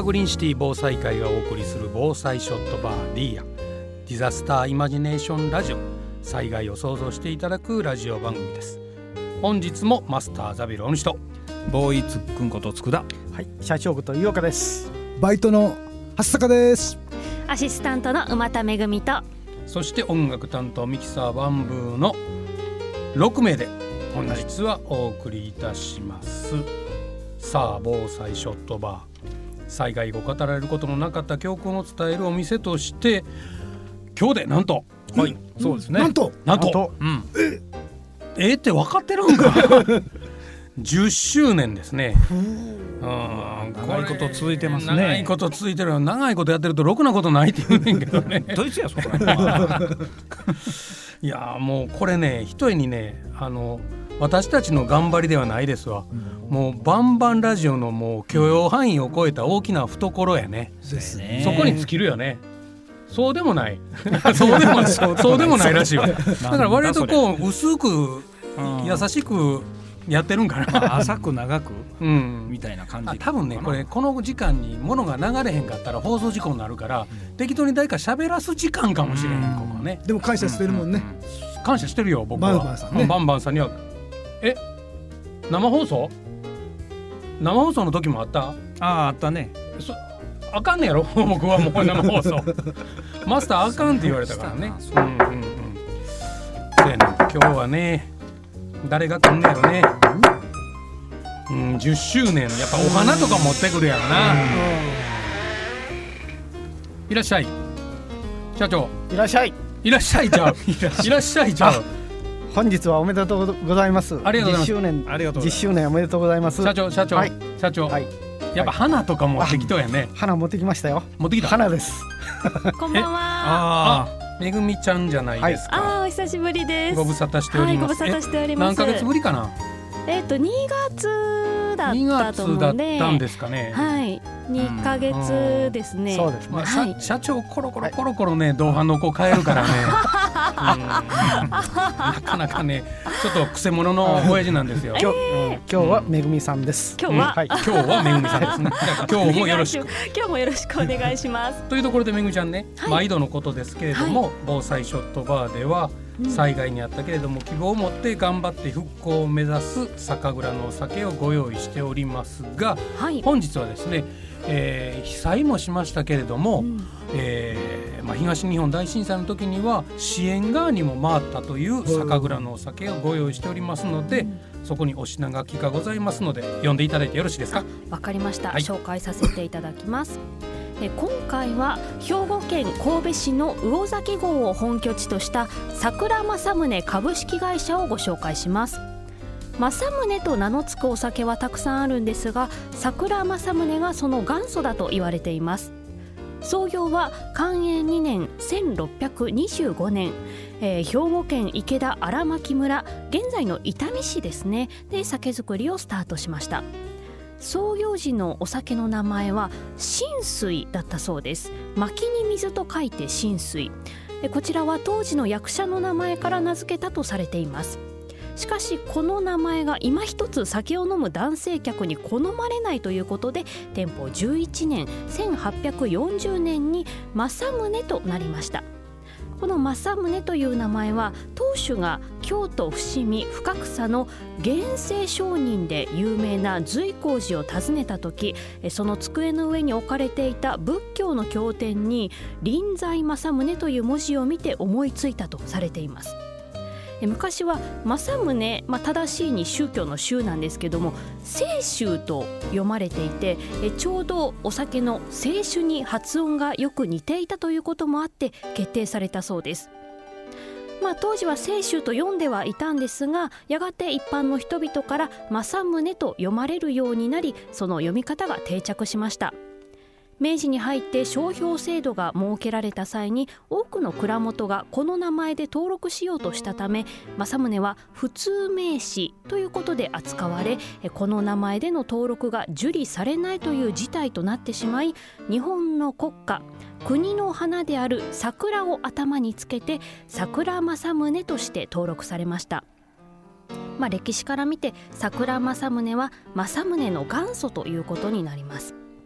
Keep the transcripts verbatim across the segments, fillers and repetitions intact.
川グリーンシティ防災会がお送りする防災ショットバー D やディザスターイマジネーションラジオ、災害を想像していただくラジオ番組です。本日もマスターザビル大西とボーイツックンこと佃、 はい、社長こと井岡です。 バイトの橋坂です。 アシスタントの馬田めぐみと、 そして音楽担当ミキサーバンブーのろくめいで本日はお送りいたします。さあ、防災ショットバー、災害後語られることのなかった教訓を伝えるお店として今日でなんと、 はい、そうですね、 なんとなんと、うん、ええって分かってるんかじゅっしゅうねんですね。うん、 長いこと続いてますね。 長いこと続いてる。長いことやってるとろくなことないって言うねんけどねどいつやそこらいやもうこれね、ひとえにね、あの私たちの頑張りではないですわ、うん、もうバンバンラジオのもう許容範囲を超えた大きな懐やね。 ですね。 そこに尽きるよね。そうでもないそうでもそうでもないらしいわ。だから割とこう薄く優しくやってるんかな、 まあ、浅く長く、うん、みたいな感じ。 多分ね、これこの時間に物が流れへんかったら放送事故になるから、うん、適当に誰か喋らす時間かもしれへん、うん、ここね。 でも感謝してるもんね、 うんうん、感謝してるよ僕は。 バンバンさんね、 バンバンさんには。え生放送生放送の時もあった？ああ、あったね。 そあかんねやろ僕はもう生放送マスターあかんって言われたからね。うんうんうん。そうやね、今日はね誰が来んねやろね、うん、じゅっしゅうねん、やっぱお花とか持ってくるやろな。いらっしゃい社長。 いらっしゃい。 いらっしゃいちゃういらっしゃいちゃう。 本日はおめでとうございます。 ありがとうございます。 じゅっしゅうねん、じゅっしゅうねんおめでとうございます。 社長社長、はい、社長、はい、やっぱ花とか持ってきとやね。 花持ってきましたよ。 持ってきた花ですこんばんは。 ああ、めぐみちゃんじゃないですか、はい、 あ、お久しぶりです。 ご無沙汰しております、 はい、ご無沙汰しております。 何ヶ月ぶりかな。 えっとにがつだにったと思うので、 にがつだったんですかね。 はい、にかげつですね。 そうですね、 まあはい、 社長コロコロコロコロね、同伴の子変えるからねなかなかね、ちょっとくせ者の親父なんですよ。 今日、うん、今日はめぐみさんです。 今日は、 うん、はい、今日はめぐみさんですね今日もよろしく今日もよろしくお願いしますというところでめぐみちゃんね、はい、毎度のことですけれども、はい、防災ショットバーでは災害にあったけれども希望を持って頑張って復興を目指す酒蔵のお酒をご用意しておりますが、はい、本日はですね、えー、被災もしましたけれども、うん、えーまあ、東日本大震災の時には支援側にも回ったという酒蔵のお酒をご用意しておりますので、うん、そこにお品書きがございますので読んでいただいてよろしいですか。 わかりました、はい、紹介させていただきます。え今回は兵庫県神戸市の魚崎号を本拠地とした桜正宗株式会社をご紹介します。正宗と名の付くお酒はたくさんあるんですが、桜正宗がその元祖だと言われています。創業は寛永にねんせんろっぴゃくにじゅうごねん、えー、兵庫県池田荒牧村、現在の伊丹市ですね、で酒造りをスタートしました。創業時のお酒の名前は新水だったそうです。薪に水と書いて新水。こちらは当時の役者の名前から名付けたとされています。しかしこの名前が今一つ酒を飲む男性客に好まれないということで、天保じゅういちねんせんはっぴゃくよんじゅうねんに正宗となりました。この正宗という名前は当主が京都伏見深草の現世上人で有名な随光寺を訪ねた時、その机の上に置かれていた仏教の経典に臨済正宗という文字を見て思いついたとされています。昔は正宗、まあ、正しいに宗教の宗なんですけども、清宗と読まれていて、ちょうどお酒の清酒に発音がよく似ていたということもあって決定されたそうです。まあ、当時は清酒と読んではいたんですが、やがて一般の人々から正宗と読まれるようになり、その読み方が定着しました。明治に入って商標制度が設けられた際に、多くの蔵元がこの名前で登録しようとしたため、正宗は普通名詞ということで扱われ、この名前での登録が受理されないという事態となってしまい、日本の国花、国の花である桜を頭につけて桜正宗として登録されました。まあ、歴史から見て桜正宗は正宗の元祖ということになります。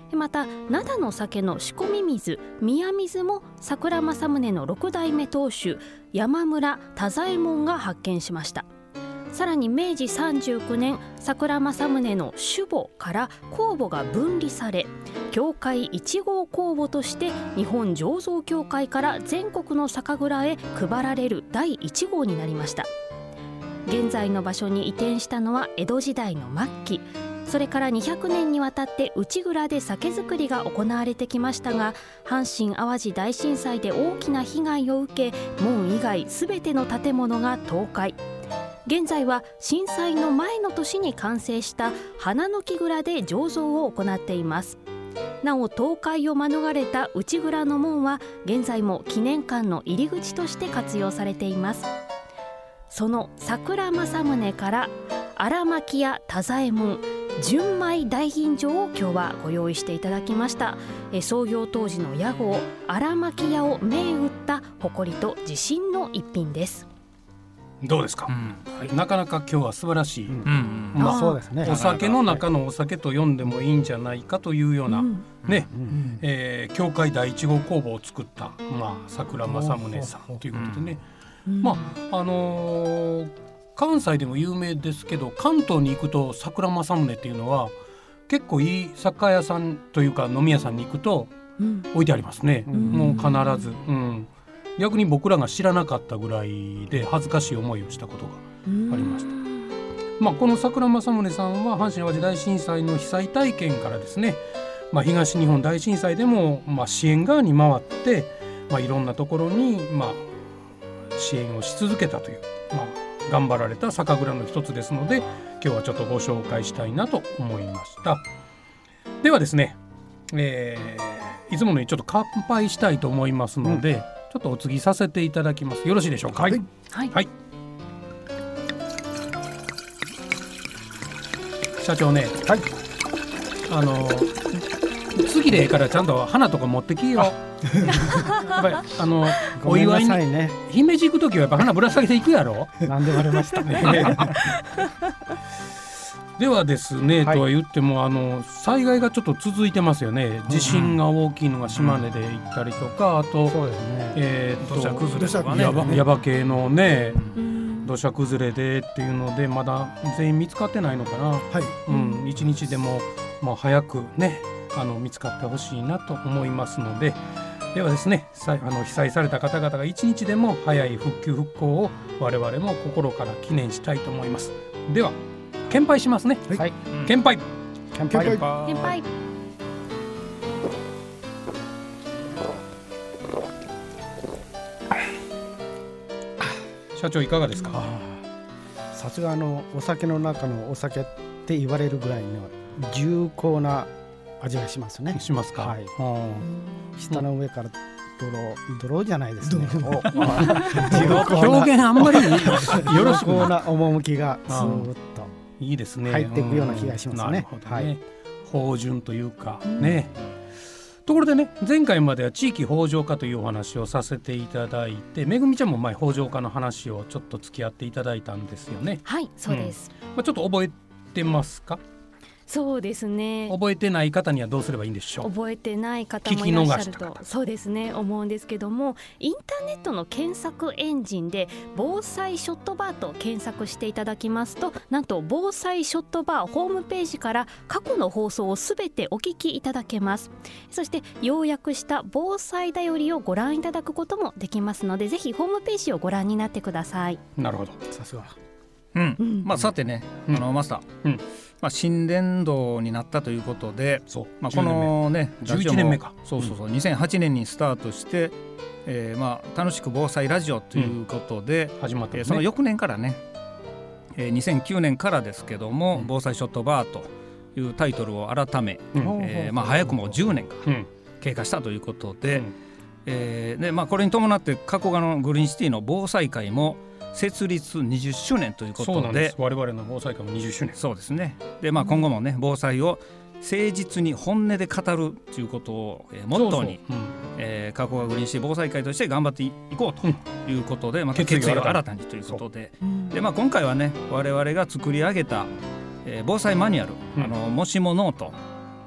また灘の酒の仕込み水宮水も桜正宗のろく代目当主山村太左衛門が発見しました。さらに明治さんじゅうきゅうねん桜正宗の酒母から酵母が分離され協会いち号酵母として日本醸造協会から全国の酒蔵へ配られるだいいち号になりました。現在の場所に移転したのは江戸時代の末期、それからにひゃくねんにわたって内蔵で酒造りが行われてきましたが、阪神・淡路大震災で大きな被害を受け門以外すべての建物が倒壊。現在は震災の前の年に完成した花の木蔵で醸造を行っています。なお倒壊を免れた内蔵の門は現在も記念館の入り口として活用されています。その桜正宗から荒巻屋太左衛門純米大吟醸を今日はご用意していただきました。え創業当時の屋号荒巻屋を銘打った誇りと自信の一品です。 どうですか、うんはい、なかなか今日は素晴らしい、うんうんまあ、 そうですね、 お酒の中のお酒と読んでもいいんじゃないかというような、うんねうんえー、協会第一号工房を作った、まあ、桜正宗さんということでね、うん、まああのー、関西でも有名ですけど関東に行くと桜正宗っていうのは結構いい酒屋さんというか飲み屋さんに行くと置いてありますね、うん、もう必ず、うん逆に僕らが知らなかったぐらいで恥ずかしい思いをしたことがありました。まあ、この桜正宗さんは阪神・淡路大震災の被災体験からですね、まあ、東日本大震災でもまあ支援側に回って、まあ、いろんなところにまあ支援をし続けたという、まあ、頑張られた酒蔵の一つですので今日はちょっとご紹介したいなと思いました。ではですね、えー、いつものようにちょっと乾杯したいと思いますので、うんちょっとお継ぎさせていただきます。よろしいでしょうか。はい、はいはい、社長ね、はい、あの次でからちゃんと花とか持ってきよ。やっぱりあのお祝いに、ね、姫路行くときはやっぱ花ぶら下げていくやろ。 なんで割れましたね。 ではですね、はい、とは言ってもあの災害がちょっと続いてますよね。地震が大きいのが島根で行ったりとか、あと、そうですね、えー、っと土砂崩れとかね、ヤバ、ヤバ系のね、うん、土砂崩れでっていうのでまだ全員見つかってないのかな。はい、うん、一日でも、まあ、早くねあの見つかってほしいなと思いますので、ではですね、あの被災された方々が一日でも早い復旧復興を我々も心から記念したいと思います。では乾杯しますね。はい、乾杯。 乾杯。乾杯。乾杯。 社長いかがですか。 さすがのお酒の中のお酒って言われるぐらいの重厚な味がしますね。 しますか。はい。 下の上から泥泥じゃないですね。 表現あんまりよろしくな趣がずっといいですね。 入っていくような気がしますね。 なるほどね。はい、芳醇というかね。ところでね、前回までは地域豊穣化というお話をさせていただいて、めぐみちゃんも前豊穣化の話をちょっと付き合っていただいたんですよね。 はい、そうです。 うん、まあ、ちょっと覚えてますか。 そうですね。 覚えてない方にはどうすればいいんでしょう。 覚えてない方もいらっしゃると、そうですね、思うんですけども、インターネットの検索エンジンで防災ショットバーと検索していただきますと、なんと防災ショットバーホームページから過去の放送をすべてお聞きいただけます。そして要約した防災だよりをご覧いただくこともできますので、ぜひホームページをご覧になってください。 なるほど、さすが。 うんうん、まあ、さてね、うん、あのマスター、うん、まあ、新年度になったということで、まあ、このねじゅういちねんめか、 そうそうそう、うん、にせんはちねんにスタートして、えーまあ、楽しく防災ラジオということで、うん、 始まったね、 えー、その翌年からね、えー、にせんきゅうねんからですけども、うん、防災ショットバーというタイトルを改め、うん、えーまあ、早くもじゅうねんが経過したということで、うん、えーでまあ、これに伴って加古川のグリーンシティの防災会も設立にじゅっしゅうねんということで、そうなんです、 我々の防災会もにじゅっしゅうねん。 そうですね。で、まあ、今後もね、防災を誠実に本音で語るということを、えー、モットーに、うん、えー、加古川グリーンシティ防災会として頑張っていこうということで、うん、また決意を新たにということで、で、まあ、今回はね、我々が作り上げた、えー、防災マニュアル、うん、あのもしもノート、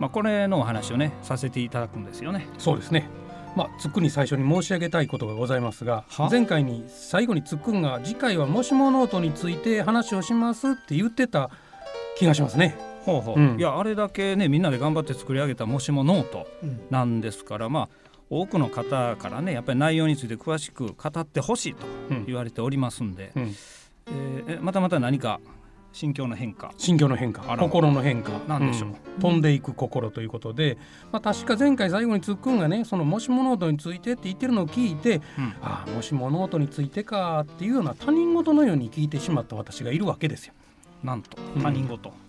まあ、これのお話をねさせていただくんですよね。 そうですね。まあ、つっくんに最初に申し上げたいことがございますが、前回に最後につっくんが次回はもしもノートについて話をしますって言ってた気がしますね。 ほうほう、うん、いやあれだけねみんなで頑張って作り上げたもしもノートなんですから、うん、まあ多くの方からねやっぱり内容について詳しく語ってほしいと言われておりますんで、うんうん、えー、またまた何か心境の変化心境の変化心の変化なんでしょう、うん、 飛んでいく心ということで、まあ、確か前回最後につっくんがねそのもしもノートについてって言ってるのを聞いて、うん、ああもしもノートについてかっていうような他人事のように聞いてしまった私がいるわけですよ。 なんと他人事、うん、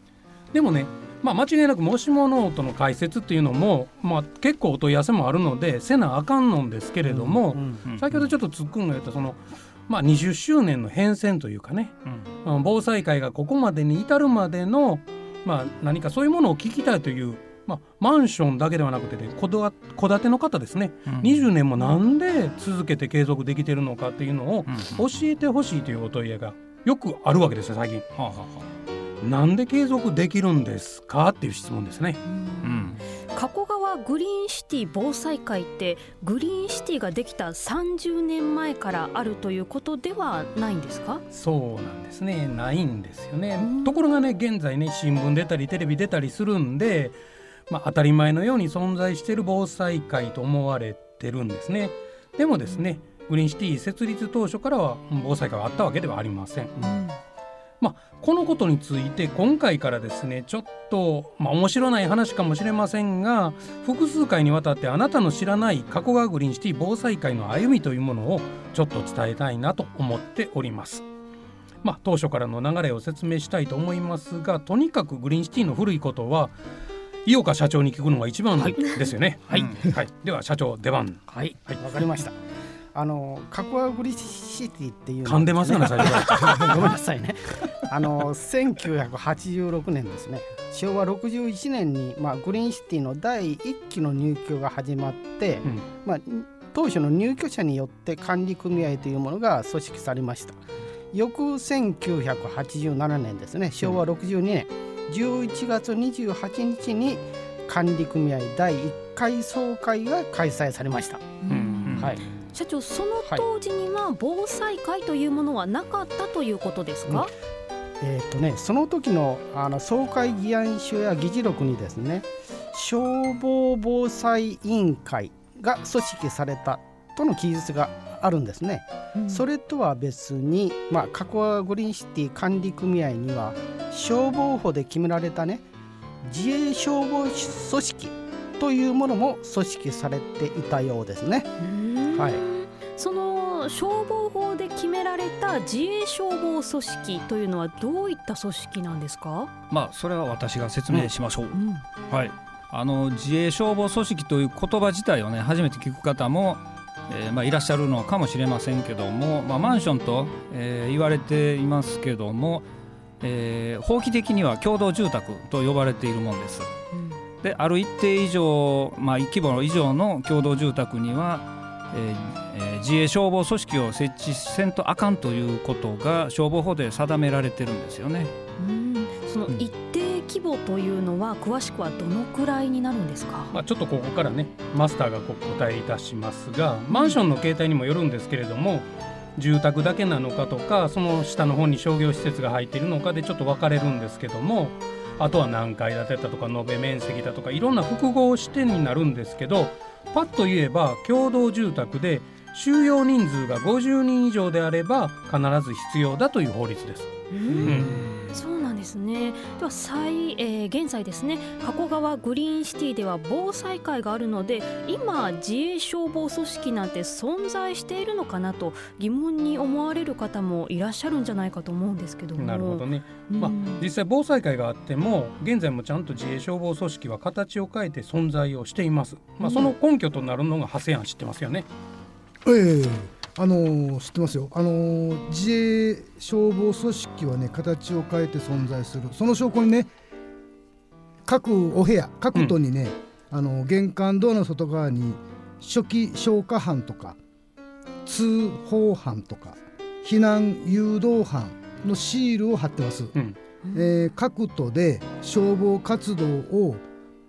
でもね、まあ、間違いなくもしもノートの解説っていうのも、まあ、結構お問い合わせもあるのでせなあかんのですけれども、うんうん、先ほどちょっとつっくんが言ったそのまあ、にじゅっしゅうねんの変遷というかね、うん、防災会がここまでに至るまでの、まあ、何かそういうものを聞きたいという、まあ、マンションだけではなくて、ね、戸建ての方ですね、うん、にじゅうねんもなんで続けて継続できてるのかっていうのを教えてほしいというお問い合いがよくあるわけですよ最近、はあはあ、なんで継続できるんですかっていう質問ですね。 うん、加古川グリーンシティ防災会ってグリーンシティができたさんじゅうねんまえからあるということではないんですか？ そうなんですね、ないんですよね。ところがね現在ね新聞出たりテレビ出たりするんで、まあ、当たり前のように存在している防災会と思われてるんですね。でもですねグリーンシティ設立当初からは防災会はあったわけではありません。うんまあ、このことについて今回からですねちょっと、まあ、面白ない話かもしれませんが複数回にわたってあなたの知らない加古川グリーンシティ防災会の歩みというものをちょっと伝えたいなと思っております。まあ、当初からの流れを説明したいと思いますがとにかくグリーンシティの古いことは井岡社長に聞くのが一番ですよね。はい、はいはい、では社長出番。 はい、はい、わかりました。あの加古川グリーンシティっていうの噛んでますよね最初からごめんなさいね。あのせんきゅうひゃくはちじゅうろくねんですねしょうわろくじゅういちねんに、まあ、グリーンシティのだいいっきの入居が始まって、うんまあ、当初の入居者によって管理組合というものが組織されました。翌せんきゅうひゃくはちじゅうななねんですねしょうわろくじゅうにねんじゅういちがつにじゅうはちにちに管理組合だいいっかい総会が開催されました。うんはい社長その当時には防災会というものはなかったということですか？ うんえーとね、その時 の, あの総会議案書や議事録にですね消防防災委員会が組織されたとの記述があるんですね、うん、それとは別に、まあ、加古川グリーンシティ管理組合には消防法で決められたね自衛消防組織というものも組織されていたようですね。はい、 その消防法で決められた自衛消防組織というのはどういった組織なんですか？ まあそれは私が説明しましょう、うんうんはい、あの自衛消防組織という言葉自体をね初めて聞く方も、えーまあ、いらっしゃるのかもしれませんけども、まあ、マンションと、えー、言われていますけども、えー、法規的には共同住宅と呼ばれているものです、うんである一定以上、まあ、規模以上の共同住宅には、えーえー、自衛消防組織を設置せんとあかんということが消防法で定められてるんですよね。 うんその一定規模というのは詳しくはどのくらいになるんですか？ まあ、ちょっとここからねマスターがお答えいたしますがマンションの形態にもよるんですけれども住宅だけなのかとかその下の方に商業施設が入っているのかでちょっと分かれるんですけどもあとは何階建てだとか延べ面積だとかいろんな複合視点になるんですけどパッと言えば共同住宅で収容人数がごじゅうにん以上であれば必ず必要だという法律です。 うんうんそうなんですね。では再、えー、現在ですね加古川グリーンシティでは防災会があるので今自衛消防組織なんて存在しているのかなと疑問に思われる方もいらっしゃるんじゃないかと思うんですけども。 なるほどね、まあ、実際防災会があっても現在もちゃんと自衛消防組織は形を変えて存在をしています、まあ、その根拠となるのが長谷庵知ってますよね。 ええーあのー、知ってますよ、あのー、自衛消防組織はね形を変えて存在する。その証拠にね各お部屋各棟にね、うん、あの玄関ドアの外側に初期消火班とか通報班とか避難誘導班のシールを貼ってます、うんえー、各棟で消防活動を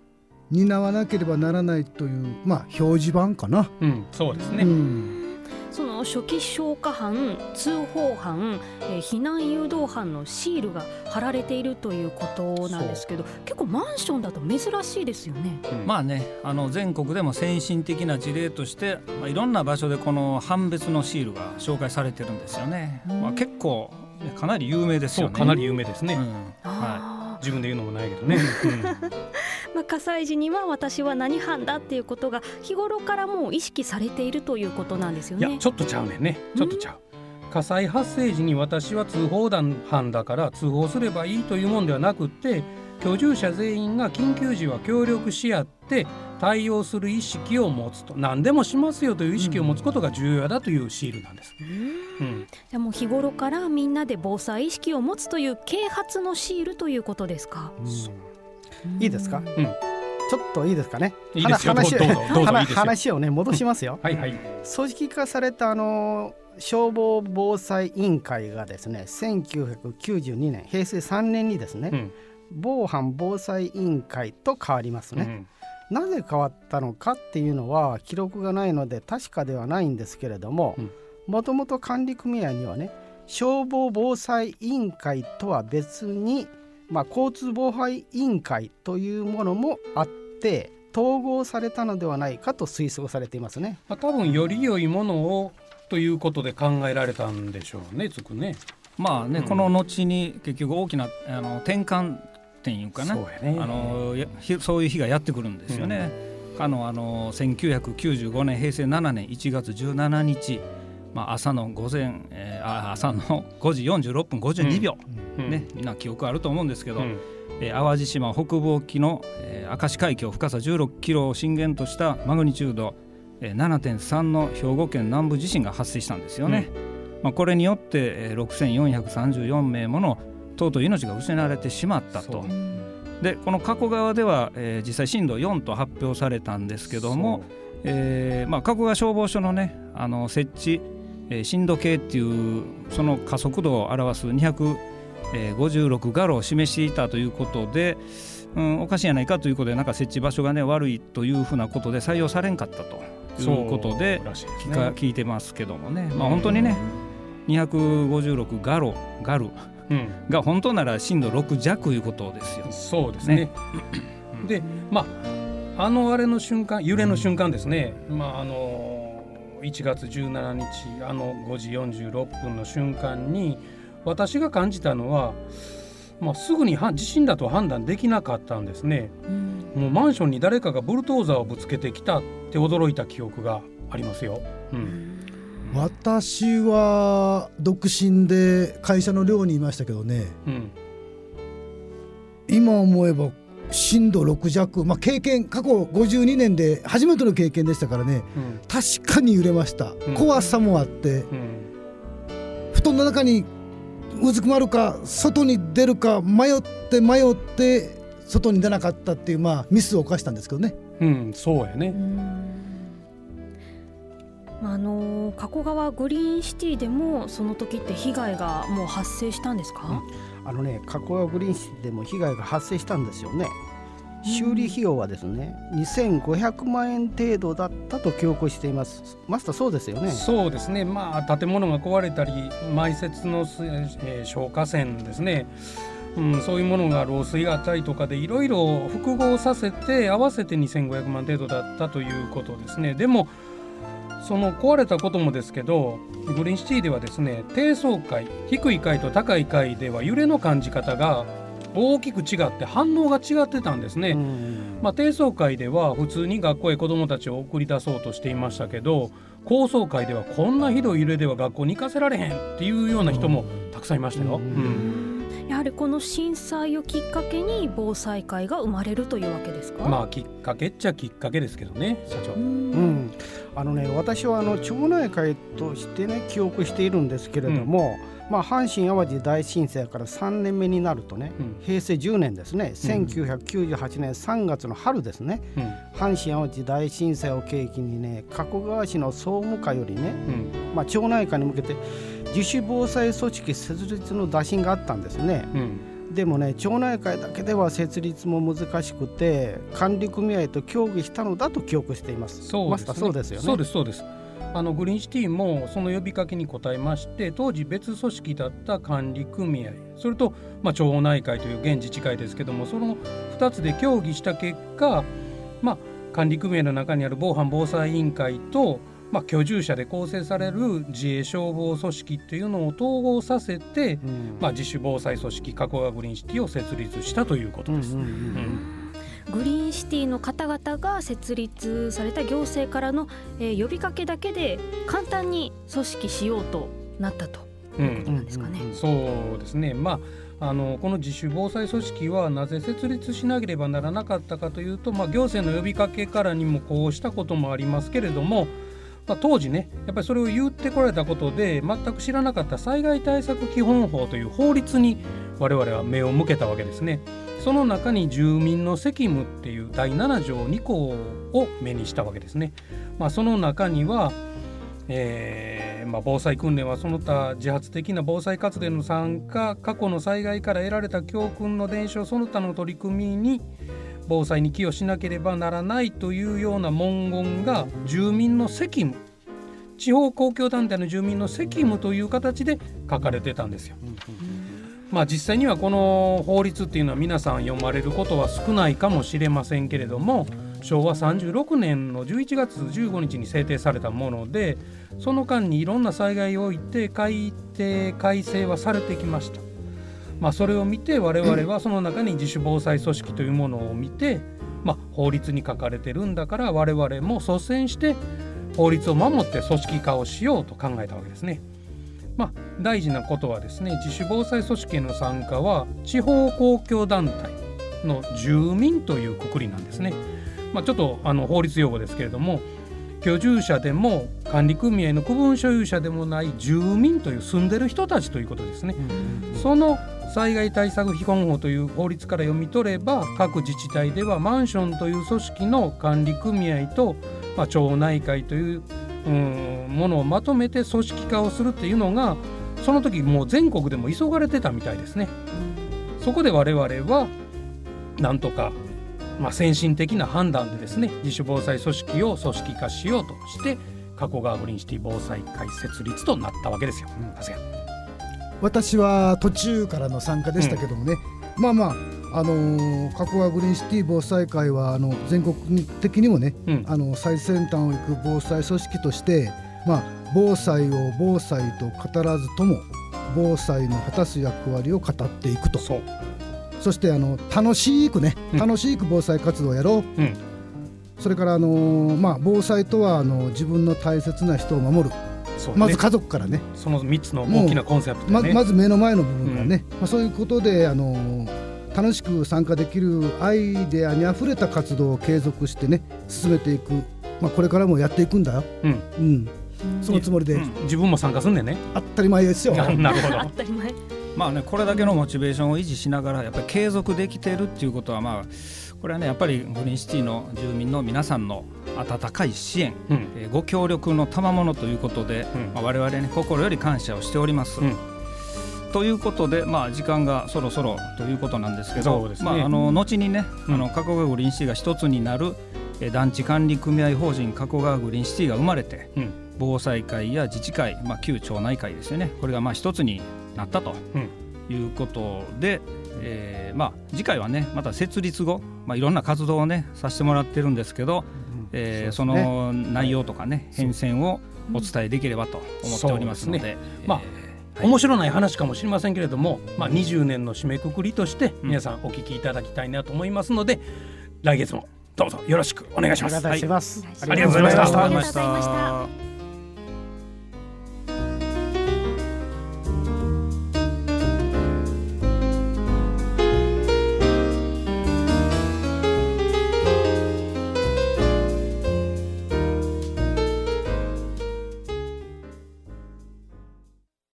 担わなければならないという、まあ、表示板かな、 うん、そうですね、うん、 その初期消火班、通報班、えー、避難誘導班のシールが貼られているということなんですけど、結構マンションだと珍しいですよね、 うん、まあね、あの全国でも先進的な事例として、まあ、いろんな場所でこの班別のシールが紹介されてるんですよね、うん、まあ、結構かなり有名ですよね。 そう、かなり有名ですね、うん、 はい、 自分で言うのもないけどね、うんまあ、火災時には私は何班だっていうことが日頃からもう意識されているということなんですよね。 いや、ちょっとちゃうねんね、ちょっとちゃう、うん、火災発生時に私は通報班だから通報すればいいというもんではなくって、居住者全員が緊急時は協力し合って対応する意識を持つと、何でもしますよという意識を持つことが重要だというシールなんです、 うんうん、でも日頃からみんなで防災意識を持つという啓発のシールということですか。 うん、いいですか、うん、ちょっといいですかね。 いいですよ、 話どうぞどうぞいいですよ。 話をね戻しますよ。 はいはい。 組織化されたあの消防防災委員会がですね、せんきゅうひゃくきゅうじゅうにねんへいせいさんねんにですね、うん、防犯防災委員会と変わりますね、うん、なぜ変わったのかっていうのは記録がないので確かではないんですけれども、もともと管理組合にはね、消防防災委員会とは別に、まあ、交通防災委員会というものもあって統合されたのではないかと推測されていますね。 まあ、多分より良いものをということで考えられたんでしょうね、つくね。 まあね、うん、この後に結局大きなあの転換点いうかな、そうやね、あのそういう日がやってくるんですよね、うん、あのあのせんきゅうひゃくきゅうじゅうごねんへいせいななねんいちがつじゅうしちにち、まあ、朝の午前、えー、あ朝のごじよんじゅうろっぷんごじゅうにびょう、うんね、みんな記憶あると思うんですけど、うん、えー、淡路島北部沖の、えー、明石海峡深さじゅうろっキロを震源としたマグニチュード、えー、ななてんさん の兵庫県南部地震が発生したんですよね、うん、まあ、これによって、えー、ろくせんよんひゃくさんじゅうよんめいもの尊い命が失われてしまったと。でこの加古川では、えー、実際震度よんと発表されたんですけども、えーまあ、加古川消防署のね、あの設置、えー、震度計っていうその加速度を表すにひゃくごじゅうろくガロを示していたということで、うん、おかしいやないかということで、なんか設置場所がね悪いというふうなことで採用されんかったということで聞か、聞いてますけどもね、まあ、本当にねにひゃくごじゅうろくガロガルうん、が本当なら震度ろくじゃくいうことですよ。 そうですね。で、まああのあれの瞬間、揺れの瞬間ですね。まああのいちがつじゅうしちにちあのごじよんじゅうろっぷんの瞬間に私が感じたのは、まあ、すぐに地震だと判断できなかったんですね、うん、もうマンションに誰かがブルドーザーをぶつけてきたって驚いた記憶がありますよ。うん、 私は独身で会社の寮にいましたけどね、うん、今思えば震度ろくじゃく、まあ、経験過去ごじゅうにねんで初めての経験でしたからね、うん、確かに揺れました、うん、怖さもあって、うん、布団の中にうずくまるか外に出るか迷って迷って外に出なかったっていう、まあ、ミスを犯したんですけどね。 うん、そうやね。 あの加古川グリーンシティでもその時って被害がもう発生したんですか？ うん、あのね、加古川グリーンシティでも被害が発生したんですよね。修理費用はですね、にせんごひゃくまんえん程度だったと記憶しています。マスター、そうですよね？ そうですね。まあ建物が壊れたり埋設の、えー、消火栓ですね、うん、そういうものが漏水があったりとかでいろいろ複合させて合わせてにせんごひゃくまん程度だったということですね。でもその壊れたこともですけど、グリーンシティではですね、低層階、低い階と高い階では揺れの感じ方が大きく違って反応が違ってたんですね。まあ、低層階では普通に学校へ子どもたちを送り出そうとしていましたけど、高層階ではこんなひどい揺れでは学校に行かせられへんっていうような人もたくさんいましたよ。うん、 やはりこの震災をきっかけに防災会が生まれるというわけですか？ まあきっかけっちゃきっかけですけどね、社長。うん、うん、あのね、私はあの町内会としてね記憶しているんですけれども、うん、まあ、阪神・淡路大震災からさんねんめになるとね、うん、へいせいじゅうねんですね、うん、せんきゅうひゃくきゅうじゅうはちねんさんがつの春ですね、うん、阪神・淡路大震災を契機にね、加古川市の総務課よりね、うん、まあ、町内会に向けて自主防災組織設立の打診があったんですね。うん、 でもね町内会だけでは設立も難しくて管理組合と協議したのだと記憶しています。 そうですね、 マスターそうですよね。 そうですそうです。あのグリーンシティもその呼びかけに応えまして、当時別組織だった管理組合、それと、まあ、町内会という現自治会ですけども、そのふたつで協議した結果、まあ、管理組合の中にある防犯防災委員会と、まあ、居住者で構成される自衛消防組織っていうのを統合させて、うんまあ、自主防災組織加古川グリーンシティを設立したということです。うんうんうんうんグリーンシティの方々が設立された行政からの、えー、呼びかけだけで簡単に組織しようとなったということなんですかね。 うんうんうん、そうですね、まあ、あのこの自主防災組織はなぜ設立しなければならなかったかというと、まあ、行政の呼びかけからにもこうしたこともありますけれども、まあ、当時ねやっぱりそれを言ってこられたことで全く知らなかった災害対策基本法という法律に我々は目を向けたわけですね。その中に住民の責務っていうだいなな条に項を目にしたわけですね。まあ、その中には、えーまあ、防災訓練はその他自発的な防災活動の参加、過去の災害から得られた教訓の伝承、その他の取り組みに防災に寄与しなければならないというような文言が住民の責務、地方公共団体の住民の責務という形で書かれてたんですよ。まあ、実際にはこの法律っていうのは皆さん読まれることは少ないかもしれませんけれども、しょうわさんじゅうろくねんのじゅういちがつじゅうごにちに制定されたもので、その間にいろんな災害をおいて改定改正はされてきました。まあ、それを見て我々はその中に自主防災組織というものを見て、まあ、法律に書かれてるんだから我々も率先して法律を守って組織化をしようと考えたわけですね。まあ、大事なことはですね、自主防災組織への参加は地方公共団体の住民という括りなんですね。まあ、ちょっとあの法律用語ですけれども、居住者でも管理組合の区分所有者でもない住民という住んでる人たちということですね。うん、その災害対策基本法という法律から読み取れば、各自治体ではマンションという組織の管理組合と、まあ、町内会といううんものをまとめて組織化をするっていうのがその時もう全国でも急がれてたみたいですね。そこで我々はなんとか、まあ、先進的な判断でですね、自主防災組織を組織化しようとして加古川グリーンシティ防災会設立となったわけですよ。うん、 私は途中からの参加でしたけどもね、うん、まあまああのー、加古川グリーンシティ防災会はあの全国的にもね、うん、あの最先端を行く防災組織として、まあ、防災を防災と語らずとも防災の果たす役割を語っていくと。 そ, そしてあの楽しくね、うん、楽しく防災活動をやろう、うん、それから、あのーまあ、防災とはあの自分の大切な人を守る、ね、まず家族からね、 そのみっつの大きなコンセプトね、 ま, まず目の前の部分からね、うんまあ、そういうことで、あのー楽しく参加できるアイデアにあふれた活動を継続してね進めていく、まあ、これからもやっていくんだよ、うんうん、そのつもりで、うん、 自分も参加すんねんね。 当たり前ですよ。 なるほど当たり前。 まあね、これだけのモチベーションを維持しながらやっぱり継続できているっていうことは、まあこれはねやっぱりグリーンシティの住民の皆さんの温かい支援、うんえー、ご協力の賜物ということで、うんまあ、我々ね心より感謝をしております。うんということで、まあ、時間がそろそろということなんですけど、ねまあ、あの後にね、うん、あの加古川グリーンシティが一つになるえ団地管理組合法人加古川グリーンシティが生まれて、うん、防災会や自治会、まあ、旧町内会ですよね、これがまあ一つになったということで、うんえーまあ、次回はねまた設立後、まあ、いろんな活動をねさせてもらってるんですけど、うんえー、そ, その内容とかね変遷をお伝えできればと思っておりますので、ねえーまあはい、 面白ない話かもしれませんけれども、まあ、にじゅうねんの締めくくりとして皆さんお聞きいただきたいなと思いますので、うん、来月もどうぞよろしくお願いします。 お願いします。 はい、ありがとうございました。 ありがとうございました。